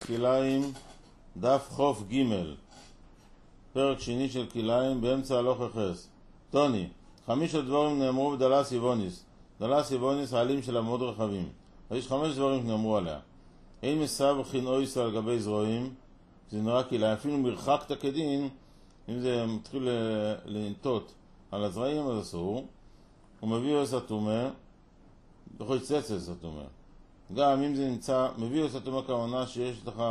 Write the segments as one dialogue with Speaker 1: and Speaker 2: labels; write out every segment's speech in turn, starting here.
Speaker 1: כליים, דף חוף ג' פרק שני של כליים, באמצע הלוך החס. טוני, 5 דברים נאמרו בדלס איבוניס. דלס איבוניס העלים שלה מאוד רחבים. יש 5 דברים שנאמרו עליה. אין מסב חינאויס על גבי זרועים, זה נראה כליים, אפילו מרחקת כדין, אם זה מתחיל לנטות על הזרעים אז אסור. הוא מביא אוס התומה, בכל צצל סתומה. גם אם זה נמצא, מביא אוס התומה כמונה שיש לך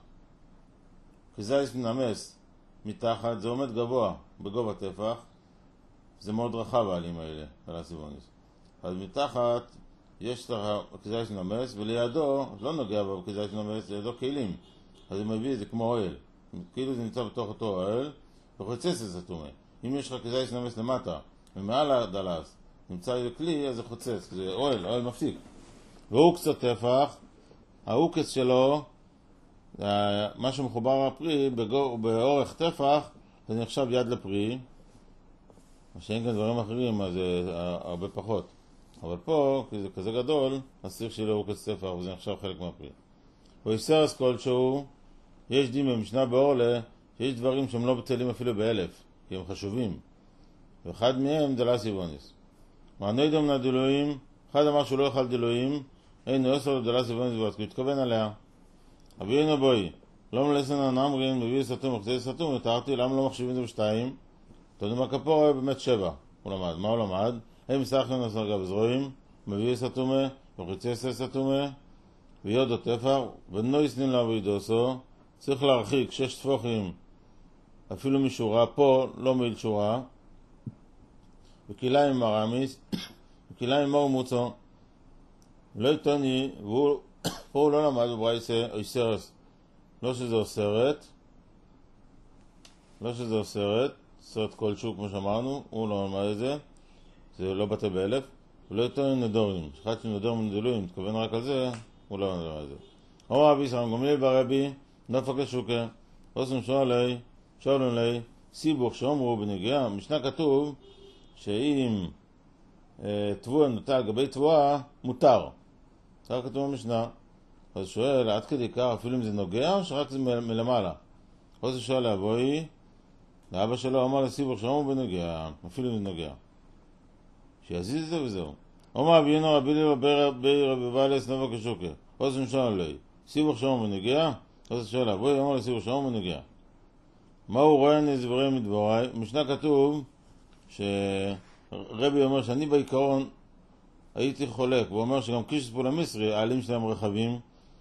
Speaker 1: כזייס מנמס מתחת, זה עומד גבוה, בגובה טפח, זה מאוד רחב העלים האלה, דלס איבוניס. אז מתחת יש לך כזייס מנמס, ולידו, לא נוגע בו כזייס מנמס, לידו כלים. אז זה מביא, זה כמו אוהל. כאילו זה נמצא בתוך אותו אוהל, בכל צצל סתומה. אם יש לך כזייס מנמס למטה, ומעל הדלס, נמצא איזה כלי, אז זה חוצץ, זה אוהל מפסיק. והוא קצת טפח, ההוקס שלו, מה שמחובר לפרי, באורך טפח, זה נחשב יד לפרי, מה שאין כאן דברים אחרים, אז זה הרבה פחות. אבל פה, כי זה כזה גדול, אז צריך שיהיה לו הוקס טפח, וזה נחשב חלק מהפרי. הוא יסרס כלשהו, יש דין במשנה באורלה, שיש דברים שהם לא בטלים אפילו ב1000, כי הם חשובים. ואחד מהם דלס איבוניס. מענוי דומנה דילויים, אחד אמר שהוא לא יאכל דילויים, אין יוסר דלס איבוניס ועד, כי הוא התכוון עליה. אבינו בואי, לא מלסן הנמרין, מביא סתום, וחצי סתום, ותארתי, למה לא מחשיבים את זה בשתיים? תודם הכפור, באמת 7, הוא למד. מה הוא למד? הם מסחים נסרגה בזרועים, מביא סתומה, וחצי סתומה, ויודו טפח, ונוי סנין לעבודוסו, צריך להרחיק 6 טפוחים, אפילו משורה, פה לא מעיל שורה, וכליים מרמיס, וכליים מור מוצו, לא יתוני, פה הוא לא למד בברייסה, איסרס, לא שזה אוסרת, סרט כלשהו כמו שאמרנו, הוא לא למד את זה, זה לא בטל ב1000, ולא יתוני נדורים, שחד שנדור מנדלויים, תכוון רק על זה, הוא לא למד את זה. אמר רבי סרם גמליאל ברבי, דפק לשוקה, עושים שואלים לי, סיבוך שאומרו בנגיעה, משנה כתוב שאם תבואה נוטה על גבי תבואה, מותר. זה כתוב במשנה. אז שואל, עד כדי כך, אפילו אם זה נוגע, או שרק זה מלמעלה? אז שואל לאבוי, לאבא שלו אמר לסיבוך שאומרו בנגיעה, אפילו אם זה נוגע. שיזיז את זה וזהו. אמר אבינו רבי ליבא בי רבי ואלס נבק השוקה. אז שואל לי, סיבוך שאומרו בנגיעה? אז שואל לאבוי, אמר לסיבוך שאומרו בנגיעה. מה הוא רואה נזברים מדבורי? במשנה כתוב שרבי אומר שאני בעיקרון הייתי חולק, הוא אומר שגם קיש ספול המצרי, העלים שלהם רחבים,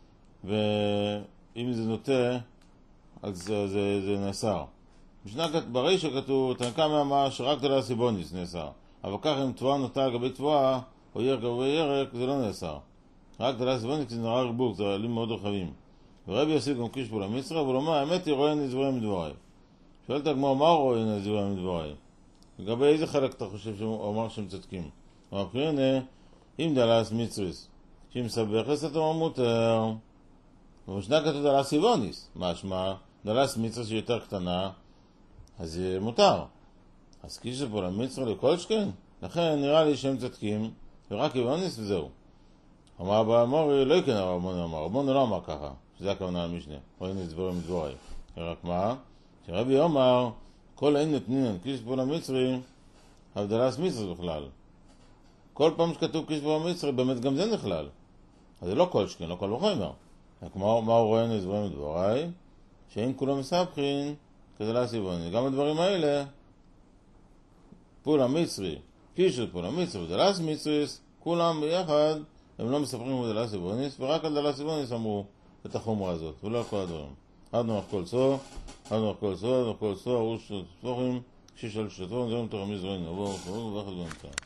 Speaker 1: ואם זה נוטה, אז זה נאסר. ברישא כתוב, תנקה מהמה שרק דלס איבוניס נאסר. אבל כך אם תבואה נוטה על גבי תבואה, או ירק גבי ירק, זה לא נאסר. רק דלס איבוניס זה נראה רבוק, זה העלים מאוד רחבים. ורבי יוסיף גם קיש ספול המצרי, אבל הוא אומר, האמת היא רואה נזברים מדבורי. שואלת הגמרא, מה הוא רואה נזברים מדבורי? לגבי איזה חלק אתה חושב שהוא אמר שהם צדקים? הוא אמר, הנה, אם דלס מצריס, שהיא מסבכת את המוטר, ובמשנה כתוב דלס איבוניס, משמע, דלס מצריס שהיא יותר קטנה, אז זה מותר. אז קיש פה למצרי לכל שכן, לכן נראה לי שהם צדקים, ורק איבוניס וזהו. אמר אבא אמורי, לא יקן הרמוני אמר, רמוני לא אמר ככה, שזה הכוונה על משנה, רואים נזברים מדבורי. רק מה? שרבי אומר, כל אין נתנינן קיש פה למצרי, אבל דלס מצריס בכלל. כל פעם שכתוב קיש פה למצרי, באמת גם זה נכלל. אז זה לא כל שכן, לא כל וחומר. רק מה הוא רואה נזברים מדבורי? שאין כולם מסבכין, כדלס איבוני. גם הדברים האלה, פול המצרי, קיש פה למצרי ודלס מצריס, כולם ביחד, הם לא מספרים בדלס איבוניס, ורק על דלס איבוניס אמרו את החומרה הזאת, ולא על כל הדברים. עדנו אך כל סור, ארוש ספורים, שיש על שטרון, זרים תוך המזרעים, עבור, ואחד לא נמצא.